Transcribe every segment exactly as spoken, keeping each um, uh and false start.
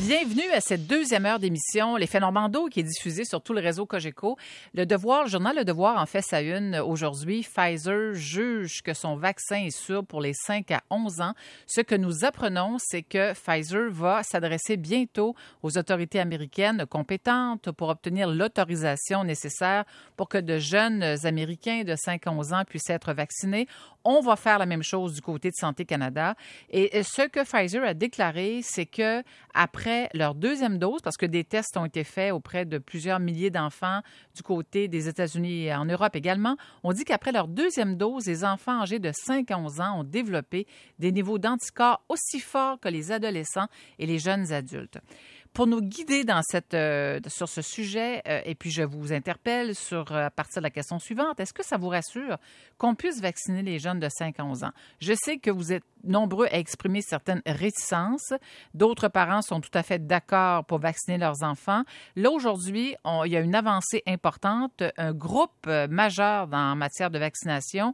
Bienvenue à cette deuxième heure d'émission, l'effet Normando, qui est diffusée sur tout le réseau Cogeco. Le Devoir, le journal Le Devoir en fait sa une aujourd'hui. Pfizer juge que son vaccin est sûr pour les cinq à onze ans. Ce que nous apprenons, c'est que Pfizer va s'adresser bientôt aux autorités américaines compétentes pour obtenir l'autorisation nécessaire pour que de jeunes Américains de cinq à onze ans puissent être vaccinés. On va faire la même chose du côté de Santé Canada. Et ce que Pfizer a déclaré, c'est que après leur deuxième dose, parce que des tests ont été faits auprès de plusieurs milliers d'enfants du côté des États-Unis et en Europe également, on dit qu'après leur deuxième dose, les enfants âgés de cinq à onze ans ont développé des niveaux d'anticorps aussi forts que les adolescents et les jeunes adultes. Pour nous guider dans cette, euh, sur ce sujet, euh, et puis je vous interpelle sur, euh, à partir de la question suivante, est-ce que ça vous rassure qu'on puisse vacciner les jeunes de cinq à onze ans? Je sais que vous êtes nombreux à exprimer certaines réticences. D'autres parents sont tout à fait d'accord pour vacciner leurs enfants. Là, aujourd'hui, on, il y a une avancée importante. Un groupe euh, majeur dans, en matière de vaccination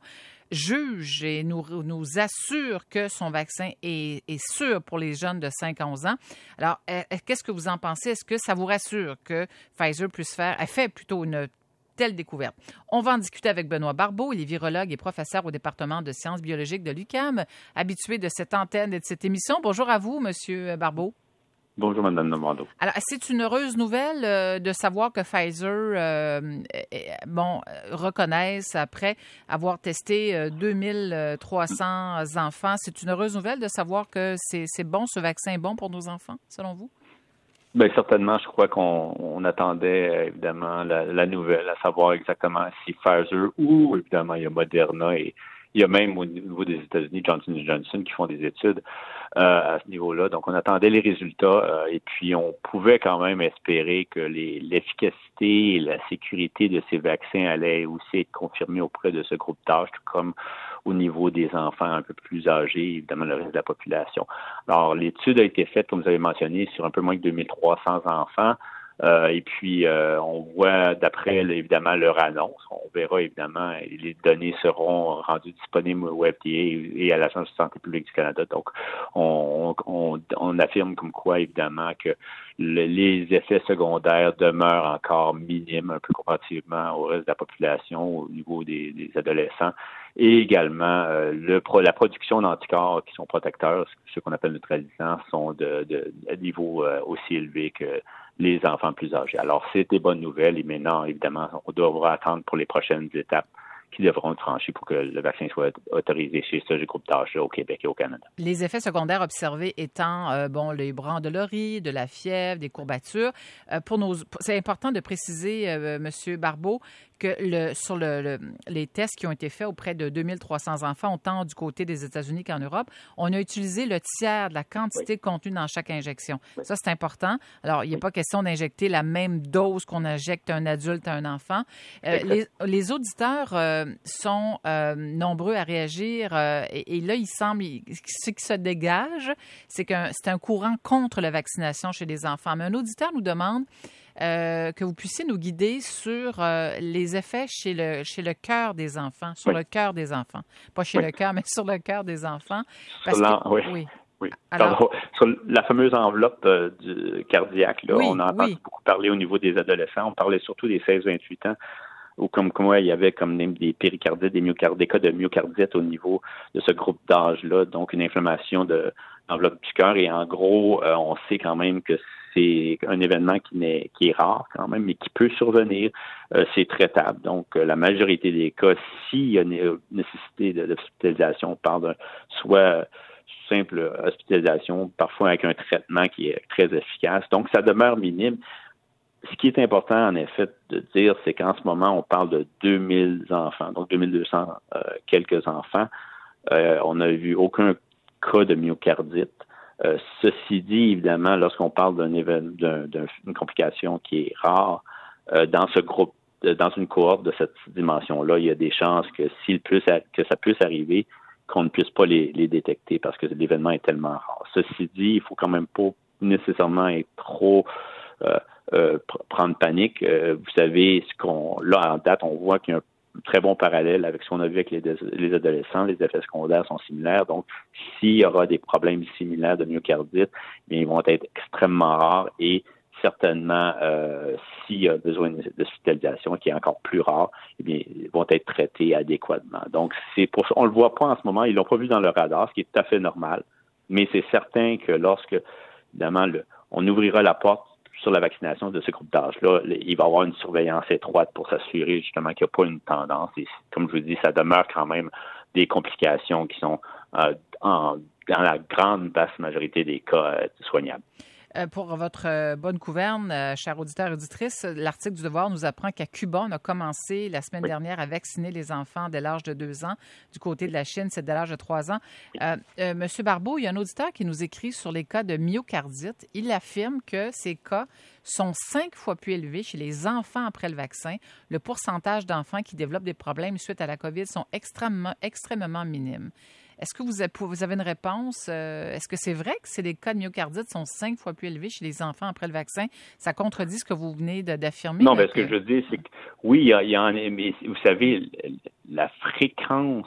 juge et nous, nous assure que son vaccin est, est sûr pour les jeunes de cinq à onze ans. Alors, euh, qu'est-ce que vous en pensez? Est-ce que ça vous rassure que Pfizer puisse faire, elle fait plutôt une telle découverte? On va en discuter avec Benoît Barbeau. Il est virologue et professeur au département de sciences biologiques de l'U Q A M, habitué de cette antenne et de cette émission. Bonjour à vous, Monsieur Barbeau. Bonjour, Mme Normando. Alors, c'est une heureuse nouvelle euh, de savoir que Pfizer, euh, euh, bon, euh, reconnaisse après avoir testé euh, deux mille trois cents enfants. C'est une heureuse nouvelle de savoir que c'est, c'est bon, ce vaccin est bon pour nos enfants, selon vous? Bien, certainement, je crois qu'on on attendait évidemment la, la nouvelle, à savoir exactement si Pfizer ou évidemment il y a Moderna et il y a même au niveau des États-Unis Johnson and Johnson qui font des études euh, à ce niveau-là. Donc, on attendait les résultats euh, et puis on pouvait quand même espérer que les, l'efficacité et la sécurité de ces vaccins allaient aussi être confirmées auprès de ce groupe d'âge, tout comme au niveau des enfants un peu plus âgés, évidemment le reste de la population. Alors, l'étude a été faite, comme vous avez mentionné, sur un peu moins de deux mille trois cents enfants. Euh, et puis, euh, on voit, d'après, évidemment, leur annonce, on verra, évidemment, les données seront rendues disponibles au F D A et à l'Agence de santé publique du Canada. Donc, on, on, on affirme comme quoi, évidemment, que le, les effets secondaires demeurent encore minimes, un peu comparativement au reste de la population, au niveau des, des adolescents. Et également, euh, le, la production d'anticorps qui sont protecteurs, ceux qu'on appelle neutralisants, sont de, de, de niveau euh, aussi élevé que les enfants plus âgés. Alors, c'est des bonnes nouvelles et maintenant, évidemment, on devra attendre pour les prochaines étapes qui devront être franchies pour que le vaccin soit autorisé chez ce groupe d'âge-là au Québec et au Canada. Les effets secondaires observés étant, euh, bon, les brandeleries, de la fièvre, des courbatures. Euh, pour nos, c'est important de préciser, euh, M. Barbeau, que le, sur le, le, les tests qui ont été faits auprès de deux mille trois cents enfants, autant du côté des États-Unis qu'en Europe, on a utilisé le tiers de la quantité oui. contenue dans chaque injection. Oui. Ça, c'est important. Alors, il n'y a oui. pas question d'injecter la même dose qu'on injecte à un adulte à un enfant. Euh, les, les auditeurs euh, sont euh, nombreux à réagir euh, et, et là, il semble, ce qui se dégage, c'est que c'est un courant contre la vaccination chez les enfants. Mais un auditeur nous demande Euh, que vous puissiez nous guider sur euh, les effets chez le chez le cœur des enfants, sur oui. le cœur des enfants. Pas chez oui. le cœur, mais sur le cœur des enfants. Parce que, oui. oui. oui. Alors, Pardon. Sur la fameuse enveloppe euh, du cardiaque, là, oui, on a entendu oui. beaucoup parler au niveau des adolescents. On parlait surtout des seize à vingt-huit ans, où comme quoi il y avait comme des péricardites, des, myocard- des cas de myocardite au niveau de ce groupe d'âge-là, donc une inflammation de l'enveloppe du cœur. Et en gros, euh, on sait quand même que c'est un événement qui, n'est, qui est rare quand même, mais qui peut survenir. Euh, c'est traitable. Donc, euh, la majorité des cas, s'il y a une nécessité de, d'hospitalisation, on parle d'un soit simple hospitalisation, parfois avec un traitement qui est très efficace. Donc, ça demeure minime. Ce qui est important, en effet, de dire, c'est qu'en ce moment, on parle de deux mille enfants, donc deux mille deux cents euh, quelques enfants. Euh, on n'a vu aucun cas de myocardite. Euh, ceci dit, évidemment, lorsqu'on parle d'un événement, d'un, d'une complication qui est rare, euh, dans ce groupe, dans une cohorte de cette dimension-là, il y a des chances que s'il puisse, que ça puisse arriver, qu'on ne puisse pas les, les détecter parce que l'événement est tellement rare. Ceci dit, il faut quand même pas nécessairement être trop euh, euh, prendre panique. Euh, vous savez, ce qu'on là en date, on voit qu'il y a un très bon parallèle avec ce qu'on a vu avec les, les adolescents. Les effets secondaires sont similaires. Donc, s'il y aura des problèmes similaires de myocardite, bien, ils vont être extrêmement rares et certainement, euh, s'il y a besoin d'hospitalisation, qui est encore plus rare, eh bien, ils vont être traités adéquatement. Donc, c'est pour ça, on le voit pas en ce moment, ils l'ont pas vu dans le radar, ce qui est tout à fait normal, mais c'est certain que lorsque, évidemment, le, on ouvrira la porte sur la vaccination de ce groupe d'âge-là, il va y avoir une surveillance étroite pour s'assurer justement qu'il n'y a pas une tendance. Et comme je vous dis, ça demeure quand même des complications qui sont euh, en, dans la grande vaste majorité des cas euh, soignables. Euh, pour votre euh, bonne gouverne, euh, chers auditeurs et auditrices, l'article du Devoir nous apprend qu'à Cuba, on a commencé la semaine oui. dernière à vacciner les enfants dès l'âge de deux ans. Du côté de la Chine, c'est dès l'âge de trois ans. Euh, euh, Monsieur Barbeau, il y a un auditeur qui nous écrit sur les cas de myocardite. Il affirme que ces cas sont cinq fois plus élevés chez les enfants après le vaccin. Le pourcentage d'enfants qui développent des problèmes suite à la COVID sont extrêmement, extrêmement minimes. Est-ce que vous avez une réponse? Est-ce que c'est vrai que c'est les cas de myocardite sont cinq fois plus élevés chez les enfants après le vaccin? Ça contredit ce que vous venez d'affirmer? Non, bien, ce que je veux dire, c'est que oui, il y a, il y a mais vous savez, la fréquence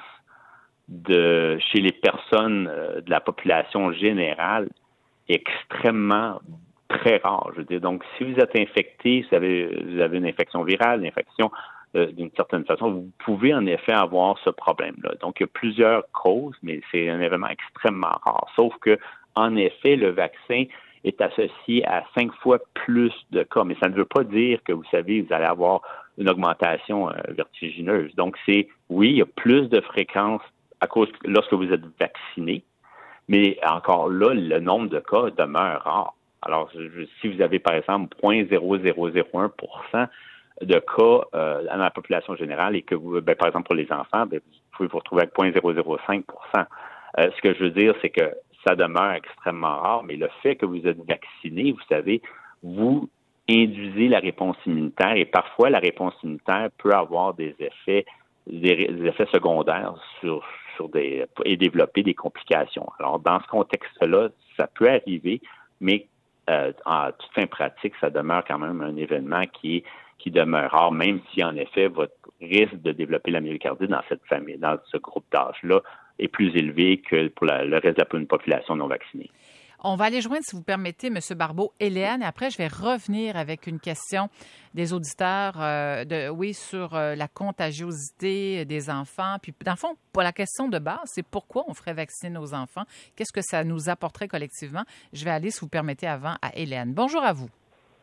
de chez les personnes de la population générale est extrêmement très rare. Je veux dire, donc, si vous êtes infecté, vous avez, vous avez une infection virale, une infection d'une certaine façon, vous pouvez en effet avoir ce problème-là. Donc, il y a plusieurs causes, mais c'est un événement extrêmement rare. Sauf que, en effet, le vaccin est associé à cinq fois plus de cas. Mais ça ne veut pas dire que, vous savez, vous allez avoir une augmentation euh, vertigineuse. Donc, c'est, oui, il y a plus de fréquence à cause lorsque vous êtes vacciné, mais encore là, le nombre de cas demeure rare. Alors, je, si vous avez, par exemple, zéro virgule zéro zéro zéro un pour cent de cas euh, dans la population générale et que vous, ben, par exemple pour les enfants, ben, vous pouvez vous retrouver avec zéro virgule zéro zéro cinq pour cent. Euh, ce que je veux dire, c'est que ça demeure extrêmement rare, mais le fait que vous êtes vacciné, vous savez, vous induisez la réponse immunitaire et parfois la réponse immunitaire peut avoir des effets, des, des effets secondaires sur, sur des et développer des complications. Alors dans ce contexte-là, ça peut arriver, mais euh, en toute fin pratique, ça demeure quand même un événement qui est qui demeure rare, même si, en effet, votre risque de développer la myocardite dans cette famille, dans ce groupe d'âge-là, est plus élevé que pour la, le reste de la population non vaccinée. On va aller joindre, si vous permettez, M. Barbeau, Hélène, et après, je vais revenir avec une question des auditeurs, euh, de, oui, sur euh, la contagiosité des enfants. Puis, dans le fond, pour la question de base, c'est pourquoi on ferait vacciner nos enfants? Qu'est-ce que ça nous apporterait collectivement? Je vais aller, si vous permettez, avant à Hélène. Bonjour à vous.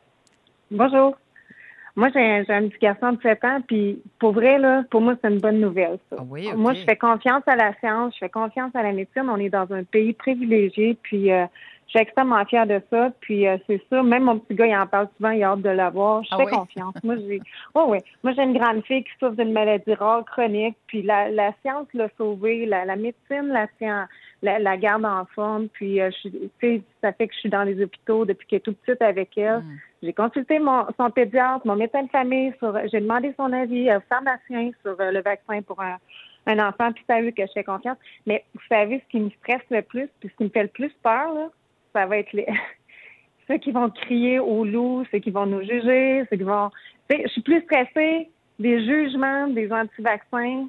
Bonjour. Moi, j'ai un, j'ai un petit garçon de sept ans, puis pour vrai, là, pour moi, c'est une bonne nouvelle, ça. Ah oui, okay. Moi, je fais confiance à la science, je fais confiance à la médecine. On est dans un pays privilégié, puis euh, je suis extrêmement fière de ça. Puis euh, c'est ça, même mon petit gars, il en parle souvent, il a hâte de l'avoir. Je ah fais oui? confiance. Moi, j'ai oh, oui. Moi, j'ai une grande fille qui souffre d'une maladie rare, chronique, puis la, la science l'a sauvée, la, la médecine, la science, la, la garde en forme. Puis, euh, je, tu sais, ça fait que je suis dans les hôpitaux depuis qu'elle est toute petite avec elle. Mm. J'ai consulté mon, son pédiatre, mon médecin de famille, sur, j'ai demandé son avis au pharmacien sur euh, le vaccin pour un, un enfant, puis ça a vu que je fais confiance. Mais vous savez, ce qui me stresse le plus, puis ce qui me fait le plus peur, là, ça va être les ceux qui vont crier au loup, ceux qui vont nous juger, ceux qui vont... Tu sais, je suis plus stressée des jugements des anti-vaccins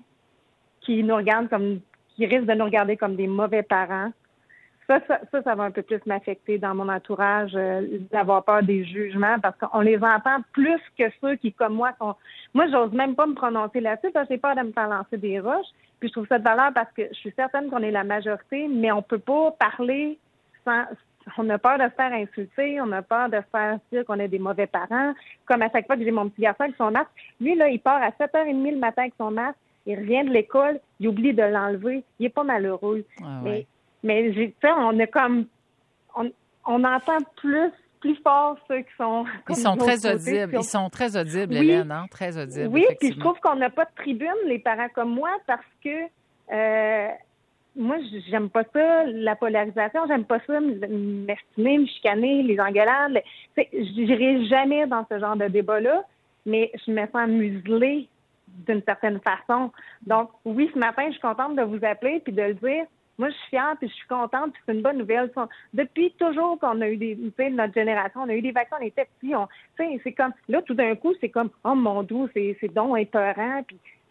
qui nous regardent comme... qui risquent de nous regarder comme des mauvais parents. Ça, ça, ça, ça va un peu plus m'affecter dans mon entourage, euh, d'avoir peur des jugements, parce qu'on les entend plus que ceux qui, comme moi, sont... Moi, j'ose même pas me prononcer là-dessus, parce que j'ai peur de me faire lancer des roches. Puis je trouve ça de valeur parce que je suis certaine qu'on est la majorité, mais on peut pas parler sans... On a peur de se faire insulter, on a peur de se faire dire qu'on est des mauvais parents. Comme à chaque fois que j'ai mon petit garçon avec son masque, lui, là, il part à sept heures trente le matin avec son masque, il revient de l'école, il oublie de l'enlever, il est pas malheureux. Ah ouais. Mais Mais, tu sais, on a comme... On, on entend plus plus fort ceux qui sont... Ils sont très audibles. Ils sont très audibles, oui, Hélène, hein? Très audibles, oui, puis je trouve qu'on n'a pas de tribune, les parents comme moi, parce que euh, moi, j'aime pas ça, la polarisation, j'aime pas ça, m'estimer, me chicaner, les engueulades. Je n'irai jamais dans ce genre de débat-là, mais je me sens muselée d'une certaine façon. Donc, oui, ce matin, je suis contente de vous appeler puis de le dire. Moi, je suis fière, puis je suis contente, puis c'est une bonne nouvelle. Depuis toujours qu'on a eu des, tu sais, notre génération, on a eu des vaccins, on était petits, on, tu sais, c'est comme, là, tout d'un coup, c'est comme, oh mon Dieu, c'est, c'est donc épeurant, puis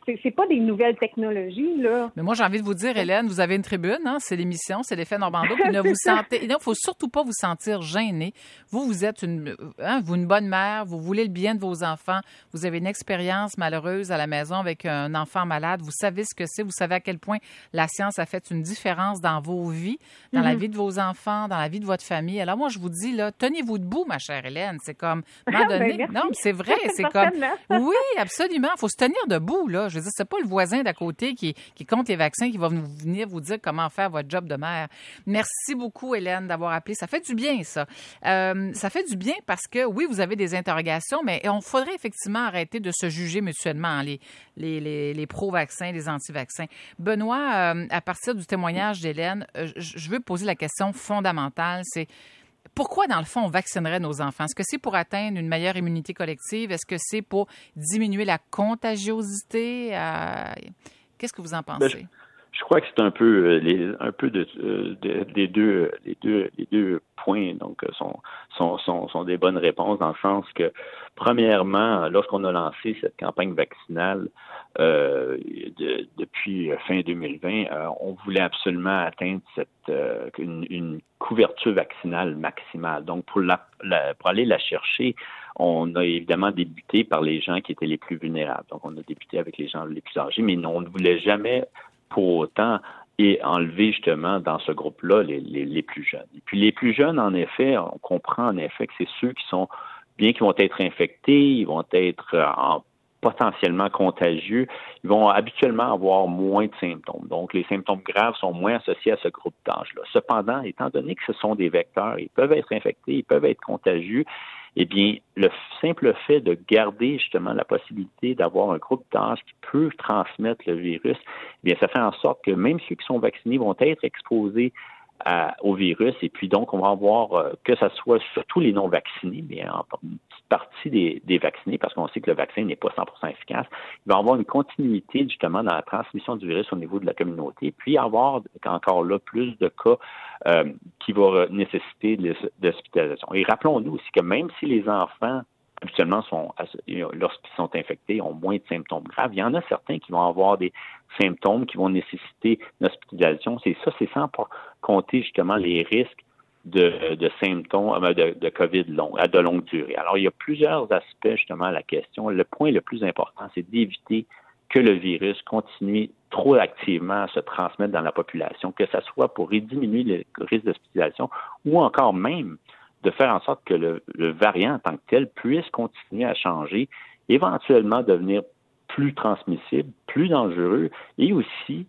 c'est, c'est pas des nouvelles technologies, là. Mais moi, j'ai envie de vous dire, Hélène, vous avez une tribune, hein, c'est l'émission, c'est l'effet Normando, puis ne vous sentez, il ne faut surtout pas vous sentir gêné. Vous, vous êtes une, hein, vous une bonne mère, vous voulez le bien de vos enfants, vous avez une expérience malheureuse à la maison avec un enfant malade, vous savez ce que c'est, vous savez à quel point la science a fait une différence dans vos vies, dans mm-hmm. la vie de vos enfants, dans la vie de votre famille. Alors moi, je vous dis, là, tenez-vous debout, ma chère Hélène, c'est comme, à un moment donné, ben, non, c'est vrai, c'est comme, oui, absolument, il faut se tenir debout, là. Je veux dire, c'est pas le voisin d'à côté qui, qui compte les vaccins qui va venir vous dire comment faire votre job de mère. Merci beaucoup, Hélène, d'avoir appelé. Ça fait du bien, ça. Euh, ça fait du bien parce que, oui, vous avez des interrogations, mais on faudrait effectivement arrêter de se juger mutuellement, hein, les, les, les, les pro-vaccins, les anti-vaccins. Benoît, euh, à partir du témoignage d'Hélène, euh, je veux poser la question fondamentale, c'est pourquoi, dans le fond, on vaccinerait nos enfants? Est-ce que c'est pour atteindre une meilleure immunité collective? Est-ce que c'est pour diminuer la contagiosité? Euh, Qu'est-ce que vous en pensez? Ben, je, je crois que c'est un peu les, un peu de, de, des deux les deux les deux points donc sont, sont sont sont des bonnes réponses dans le sens que premièrement, lorsqu'on a lancé cette campagne vaccinale euh, de, depuis fin deux mille vingt, euh, on voulait absolument atteindre cette euh, une, une couverture vaccinale maximale. Donc pour la, la pour aller la chercher, on a évidemment débuté par les gens qui étaient les plus vulnérables. Donc on a débuté avec les gens les plus âgés, mais on ne voulait jamais pour autant et enlever justement dans ce groupe-là les, les, les plus jeunes. Et puis les plus jeunes, en effet, on comprend en effet que c'est ceux qui sont bien qui vont être infectés, ils vont être en, potentiellement contagieux, ils vont habituellement avoir moins de symptômes. Donc les symptômes graves sont moins associés à ce groupe d'âge-là. Cependant, étant donné que ce sont des vecteurs, ils peuvent être infectés, ils peuvent être contagieux, eh bien, le simple fait de garder justement la possibilité d'avoir un groupe d'âge qui peut transmettre le virus, eh bien, ça fait en sorte que même ceux qui sont vaccinés vont être exposés à, au virus. Et puis donc, on va avoir, euh, que ce soit surtout les non-vaccinés, mais en petite partie des, des vaccinés, parce qu'on sait que le vaccin n'est pas cent pour cent efficace, il va y avoir une continuité justement dans la transmission du virus au niveau de la communauté, puis avoir encore là plus de cas euh, qui vont nécessiter de l'hospitalisation. Et rappelons-nous aussi que même si les enfants habituellement, sont, lorsqu'ils sont infectés, ont moins de symptômes graves. Il y en a certains qui vont avoir des symptômes qui vont nécessiter une hospitalisation. C'est ça, c'est sans compter justement les risques de, de symptômes de, de COVID long, à de longue durée. Alors, il y a plusieurs aspects justement à la question. Le point le plus important, c'est d'éviter que le virus continue trop activement à se transmettre dans la population, que ce soit pour diminuer le risque d'hospitalisation ou encore même de faire en sorte que le, le variant en tant que tel puisse continuer à changer, éventuellement devenir plus transmissible, plus dangereux, et aussi,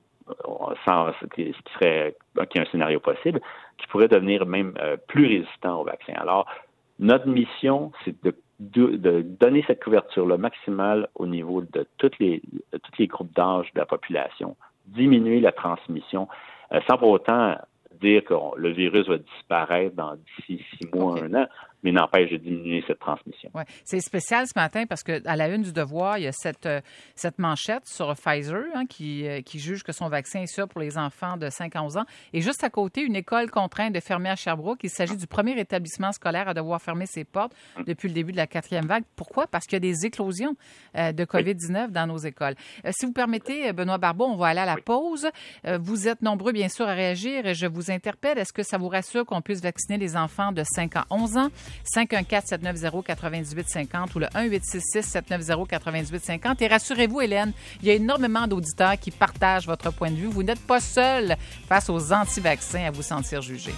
sans, ce qui serait qui est un scénario possible, qui pourrait devenir même euh, plus résistant au vaccin. Alors, notre mission, c'est de, de, de donner cette couverture-là maximale au niveau de toutes les, de tous les groupes d'âge de la population, diminuer la transmission, euh, sans pour autant dire que le virus va disparaître dans d'ici six mois, okay. un an, mais n'empêche de diminuer cette transmission. Ouais. C'est spécial ce matin parce qu'à la une du Devoir, il y a cette, euh, cette manchette sur Pfizer hein, qui, euh, qui juge que son vaccin est sûr pour les enfants de cinq à onze ans. Et juste à côté, une école contrainte de fermer à Sherbrooke. Il s'agit du premier établissement scolaire à devoir fermer ses portes depuis le début de la quatrième vague. Pourquoi? Parce qu'il y a des éclosions euh, de covid dix-neuf dans nos écoles. Euh, si vous permettez, Benoît Barbeau, on va aller à la pause. Euh, vous êtes nombreux, bien sûr, à réagir et je vous interpelle. Est-ce que ça vous rassure qu'on puisse vacciner les enfants de cinq à onze ans? cinq un quatre, sept neuf zéro, quatre huit cinq zéro ou le un huit six six, sept neuf zéro, quatre huit cinq zéro. Et rassurez-vous, Hélène, il y a énormément d'auditeurs qui partagent votre point de vue. Vous n'êtes pas seul face aux anti-vaccins à vous sentir jugé.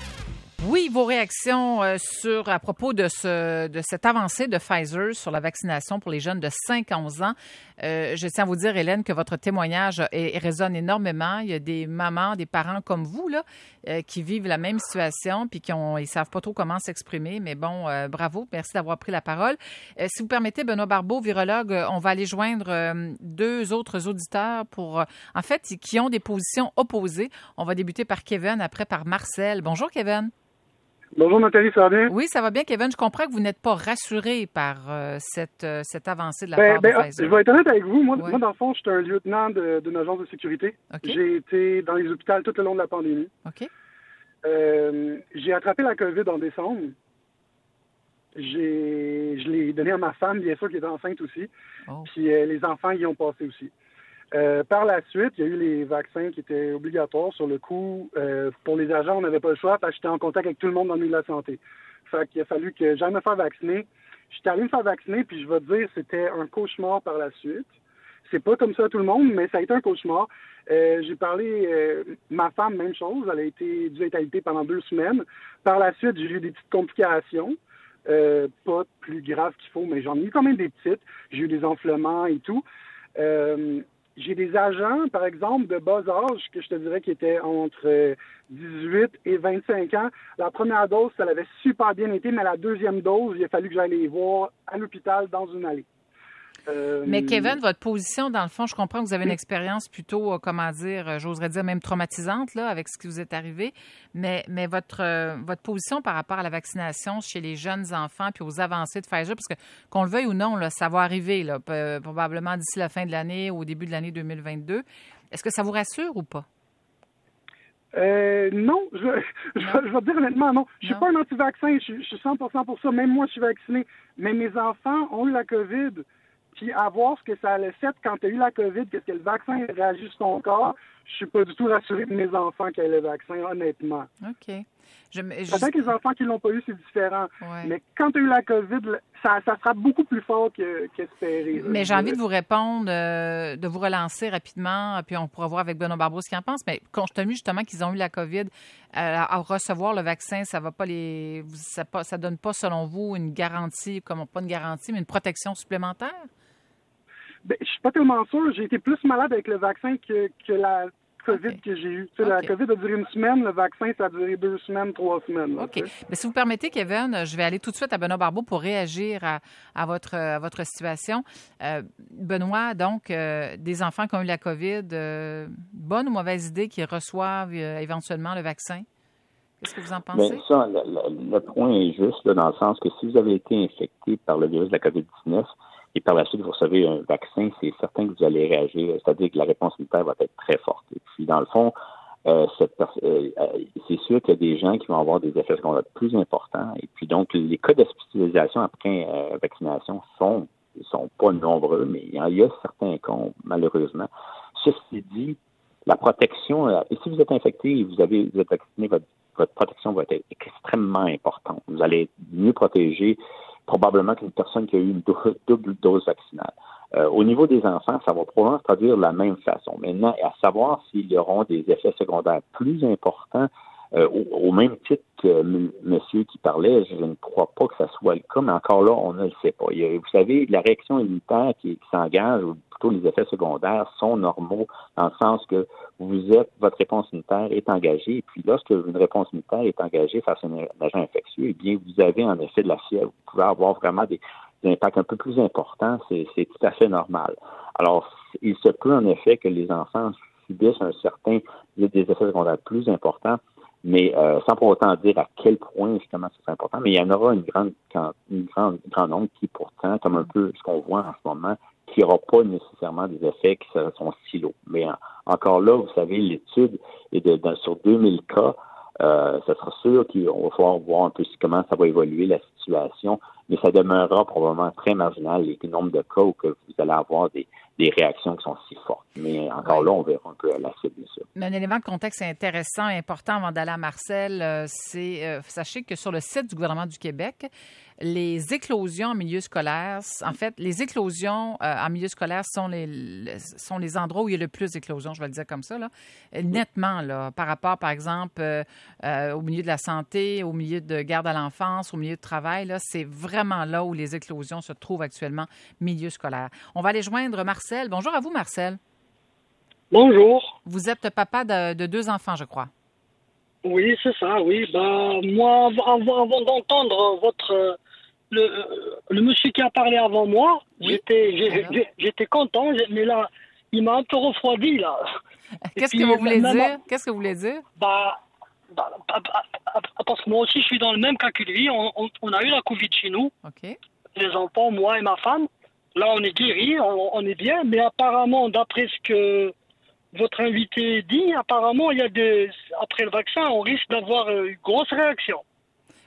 Oui, vos réactions euh, sur à propos de ce de cette avancée de Pfizer sur la vaccination pour les jeunes de cinq à onze ans. Euh, je tiens à vous dire, Hélène, que votre témoignage est, résonne énormément. Il y a des mamans, des parents comme vous là, euh, qui vivent la même situation puis qui ont, ils savent pas trop comment s'exprimer. Mais bon, euh, bravo, merci d'avoir pris la parole. Euh, si vous permettez, Benoît Barbeau, virologue, on va aller joindre euh, deux autres auditeurs pour, euh, en fait, qui ont des positions opposées. On va débuter par Kevin, après par Marcel. Bonjour, Kevin. Bonjour Nathalie, ça va bien? Oui, ça va bien, Kevin. Je comprends que vous n'êtes pas rassuré par euh, cette, euh, cette avancée de la ben, part ben, de Pfizer. Je vais être honnête avec vous. Moi, ouais. moi dans le fond, je suis un lieutenant de, d'une agence de sécurité. Okay. J'ai été dans les hôpitaux tout le long de la pandémie. OK. Euh, j'ai attrapé la COVID en décembre. J'ai, je l'ai donné à ma femme, bien sûr, qui était enceinte aussi. Oh. Puis euh, les enfants y ont passé aussi. Euh, par la suite, il y a eu les vaccins qui étaient obligatoires. Sur le coup, euh, pour les agents, on n'avait pas le choix parce que j'étais en contact avec tout le monde dans le milieu de la santé. Fait qu'il a fallu que j'aille me faire vacciner. J'étais allé me faire vacciner, puis je vais te dire, c'était un cauchemar par la suite. C'est pas comme ça à tout le monde, mais ça a été un cauchemar. Euh, j'ai parlé, euh, ma femme, même chose, elle a été dû être alitée pendant deux semaines. Par la suite, j'ai eu des petites complications, euh, pas plus graves qu'il faut, mais j'en ai eu quand même des petites. J'ai eu des enflements et tout. Euh, j'ai des agents, par exemple, de bas âge, que je te dirais qui étaient entre dix-huit et vingt-cinq ans. La première dose, ça l'avait super bien été, mais la deuxième dose, il a fallu que j'aille les voir à l'hôpital dans une allée. Euh, Mais Kevin, votre position, dans le fond, je comprends que vous avez une expérience plutôt, comment dire, j'oserais dire même traumatisante là, avec ce qui vous est arrivé, mais, mais votre, euh, votre position par rapport à la vaccination chez les jeunes enfants puis aux avancées de Pfizer, parce que qu'on le veuille ou non, là, ça va arriver là, p- probablement d'ici la fin de l'année ou au début de l'année deux mille vingt-deux. Est-ce que ça vous rassure ou pas? Euh, non, je, je, non. je vais te dire honnêtement, non. Je suis non. pas un anti-vaccin, je, je suis cent pour cent pour ça. Même moi, je suis vacciné. Mais mes enfants ont eu la COVID. Puis à voir ce que ça allait fait quand tu as eu la COVID, qu'est-ce que le vaccin réagit sur ton corps, je suis pas du tout rassuré de mes enfants qui aient le vaccin, honnêtement. OK. Je, je... Peut-être que les enfants qui l'ont pas eu, c'est différent. Ouais. Mais quand tu as eu la COVID, ça, ça sera beaucoup plus fort que, qu'espéré. Mais j'ai envie de vous répondre, euh, de vous relancer rapidement, puis on pourra voir avec Benoît Barbeau ce qu'il en pense. Mais compte tenu justement qu'ils ont eu la COVID, euh, à recevoir le vaccin, ça va pas les, ça, pas, ça donne pas, selon vous, une garantie, comme pas une garantie, mais une protection supplémentaire? Ben, je suis pas tellement sûr. J'ai été plus malade avec le vaccin que, que la COVID okay. que j'ai eue. Tu sais, okay. La COVID a duré une semaine, le vaccin, ça a duré deux semaines, trois semaines. Là, OK. Mais si vous permettez, Kevin, je vais aller tout de suite à Benoît Barbeau pour réagir à, à, votre, à votre situation. Euh, Benoît, donc, euh, des enfants qui ont eu la COVID, euh, bonne ou mauvaise idée qu'ils reçoivent euh, éventuellement le vaccin? Qu'est-ce que vous en pensez? Bien, ça, le, le, le point est juste là, dans le sens que si vous avez été infecté par le virus de la COVID dix-neuf, et par la suite, vous recevez un vaccin, c'est certain que vous allez réagir, c'est-à-dire que la réponse immunitaire va être très forte. Et puis, dans le fond, euh, cette, euh, c'est sûr qu'il y a des gens qui vont avoir des effets secondaires plus importants. Et puis, donc, les cas d'hospitalisation après euh, vaccination sont sont pas nombreux, mais il y, a, il y a certains cas, malheureusement. Ceci dit, la protection, euh, et si vous êtes infecté et vous avez vous êtes vacciné, votre, votre protection va être extrêmement importante. Vous allez être mieux protégé probablement qu'une personne qui a eu une do- double dose vaccinale. Euh, au niveau des enfants, ça va probablement se traduire de la même façon. Maintenant, à savoir s'ils auront des effets secondaires plus importants, euh, au, au même titre que m- monsieur qui parlait, je ne crois pas que ça soit le cas, mais encore là, on ne le sait pas. Il y a, vous savez, la réaction immunitaire qui, qui s'engage, ou plutôt les effets secondaires, sont normaux dans le sens que vous êtes, votre réponse immunitaire est engagée, et puis lorsque une réponse immunitaire est engagée face à un, un agent infectieux, eh bien, vous avez en effet de la fièvre. Vous pouvez avoir vraiment des, des impacts un peu plus importants, c'est, c'est tout à fait normal. Alors, il se peut en effet que les enfants subissent un certain, des effets secondaires plus importants, mais euh, sans pour autant dire à quel point justement c'est important. Mais il y en aura une grande, une grande, un grand nombre qui pourtant, comme un peu ce qu'on voit en ce moment, qui n'aura pas nécessairement des effets qui sont si lourds. Mais en, encore là, vous savez, l'étude est de, de sur deux mille cas. Euh, ça sera sûr qu'on va falloir voir un peu comment ça va évoluer la situation, mais ça demeurera probablement très marginal le nombre de cas où que vous allez avoir des, des réactions qui sont si fortes. Mais encore oui. là, on verra un peu à la suite de ça. Mais un élément de contexte intéressant et important avant d'aller à Marcel, euh, c'est, euh, sachez que sur le site du gouvernement du Québec, les éclosions en milieu scolaire, en fait, les éclosions euh, en milieu scolaire sont les, les, sont les endroits où il y a le plus d'éclosions, je vais le dire comme ça, là, nettement, là, par rapport, par exemple, euh, euh, au milieu de la santé, au milieu de garde à l'enfance, au milieu de travail, là, c'est vraiment là où les éclosions se trouvent actuellement, milieu scolaire. On va aller joindre Marcel. Bonjour à vous, Marcel. Bonjour. Vous êtes papa de, de deux enfants, je crois. Oui, c'est ça, oui. Ben, moi, avant, avant d'entendre votre... Le, le monsieur qui a parlé avant moi, oui. j'étais, j'ai, j'étais content, mais là, il m'a un peu refroidi, là. Qu'est-ce puis, que vous voulez même, dire? Qu'est-ce que vous voulez dire? Bah, bah, bah, bah, parce que moi aussi, je suis dans le même cas que lui. On, on, on a eu la COVID chez nous. OK. Les enfants, moi et ma femme. Là, on est guéris, on, on est bien, mais apparemment, d'après ce que votre invité dit, apparemment, il y a des, après le vaccin, on risque d'avoir une grosse réaction.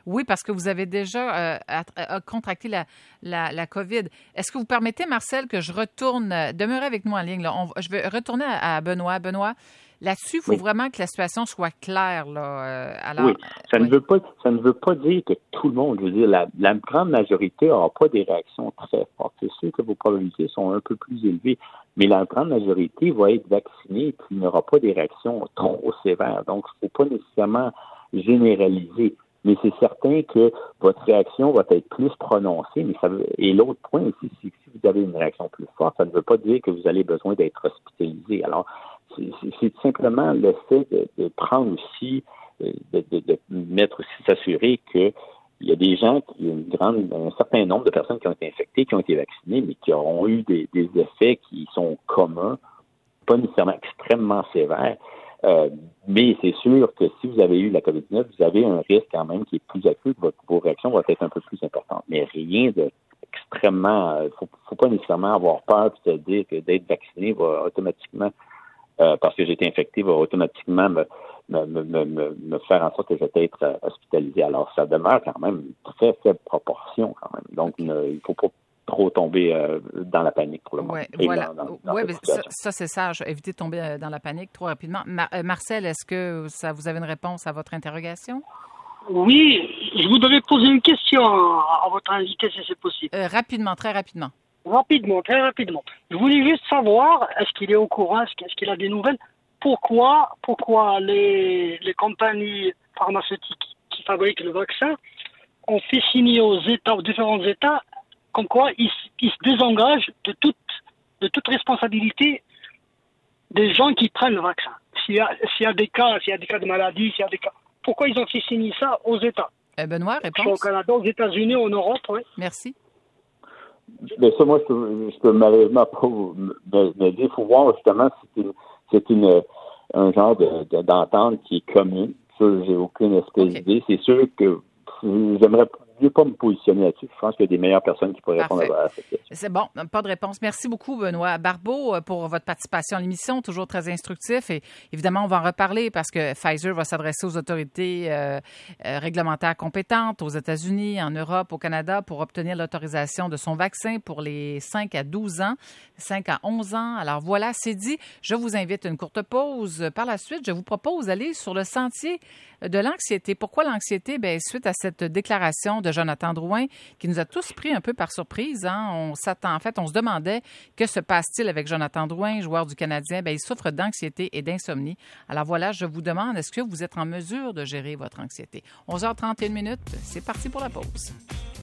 Oui, parce que vous avez déjà euh, at- contracté la, la, la COVID. Est-ce que vous permettez, Marcel, que je retourne, euh, demeurez avec nous en ligne. Là. On, je vais retourner à, à Benoît. Benoît, là-dessus, il faut Oui. vraiment que la situation soit claire. Là. Euh, alors, Oui, ça oui. ne veut pas, ça ne veut pas dire que tout le monde, je veux dire, la, la grande majorité n'aura pas des réactions très fortes. C'est sûr que vos probabilités sont un peu plus élevées, mais la grande majorité va être vaccinée et n'aura pas des réactions trop sévères. Donc, il ne faut pas nécessairement généraliser. Mais c'est certain que votre réaction va être plus prononcée. Mais ça veut, et l'autre point aussi, c'est que si vous avez une réaction plus forte, ça ne veut pas dire que vous avez besoin d'être hospitalisé. Alors, c'est, c'est simplement le fait de, de prendre aussi, de, de, de mettre aussi, s'assurer que il y a des gens, qui, une grande, un certain nombre de personnes qui ont été infectées, qui ont été vaccinées, mais qui auront eu des, des effets qui sont communs, pas nécessairement extrêmement sévères. Euh, mais c'est sûr que si vous avez eu la COVID dix-neuf, vous avez un risque quand même qui est plus accru, que votre, vos réactions vont être un peu plus importantes. Mais rien d'extrêmement... Il ne faut, faut pas nécessairement avoir peur de se dire que d'être vacciné va automatiquement, euh, parce que j'ai été infecté, va automatiquement me, me, me, me, me faire en sorte que je vais être hospitalisé. Alors, ça demeure quand même une très faible proportion quand même. Donc, ne, il ne faut pas trop tomber euh, dans la panique pour le moment. Ouais, Et voilà. dans, dans, dans ouais, ça, situation. ça, c'est sage. Éviter de tomber dans la panique trop rapidement. Mar- euh, Marcel, est-ce que ça, vous avez une réponse à votre interrogation? Oui, je voudrais poser une question à, à votre invité, si c'est possible. Euh, rapidement, très rapidement. Rapidement, très rapidement. Je voulais juste savoir, est-ce qu'il est au courant, est-ce qu'il est-ce qu'il a des nouvelles? Pourquoi, pourquoi les, les compagnies pharmaceutiques qui fabriquent le vaccin ont fait signer aux États, aux différents États, comme quoi ils, ils se désengagent de toute, de toute responsabilité des gens qui prennent le vaccin. S'il y a, s'il y a des cas, s'il y a des cas de maladie, s'il y a des cas, pourquoi ils ont fait signer ça aux États? Euh, Benoît, Soit au réponse? Canada, aux États-Unis, en Europe, oui. Merci. Mais ça, moi, je peux, je peux malheureusement pas vous, me, me dire. Il faut voir justement si c'est, une, c'est une, un genre de, de, d'entente qui est commune. Ça, j'ai aucune espèce okay. d'idée. C'est sûr que j'aimerais mieux pas me positionner là-dessus. Je pense qu'il y a des meilleures personnes qui pourraient Parfait. répondre à cette question. C'est bon, pas de réponse. Merci beaucoup, Benoît Barbeau, pour votre participation à l'émission, toujours très instructif. Et évidemment, on va en reparler parce que Pfizer va s'adresser aux autorités euh, euh, réglementaires compétentes aux États-Unis, en Europe, au Canada, pour obtenir l'autorisation de son vaccin pour les cinq à douze ans, cinq à onze ans. Alors voilà, c'est dit. Je vous invite à une courte pause. Par la suite, je vous propose d'aller sur le sentier de l'anxiété. Pourquoi l'anxiété? Bien, suite à cette déclaration de Jonathan Drouin, qui nous a tous pris un peu par surprise. Hein? On s'attend, en fait, on se demandait que se passe-t-il avec Jonathan Drouin, joueur du Canadien? Bien, il souffre d'anxiété et d'insomnie. Alors voilà, je vous demande, est-ce que vous êtes en mesure de gérer votre anxiété? onze heures trente et une minutes, c'est parti pour la pause.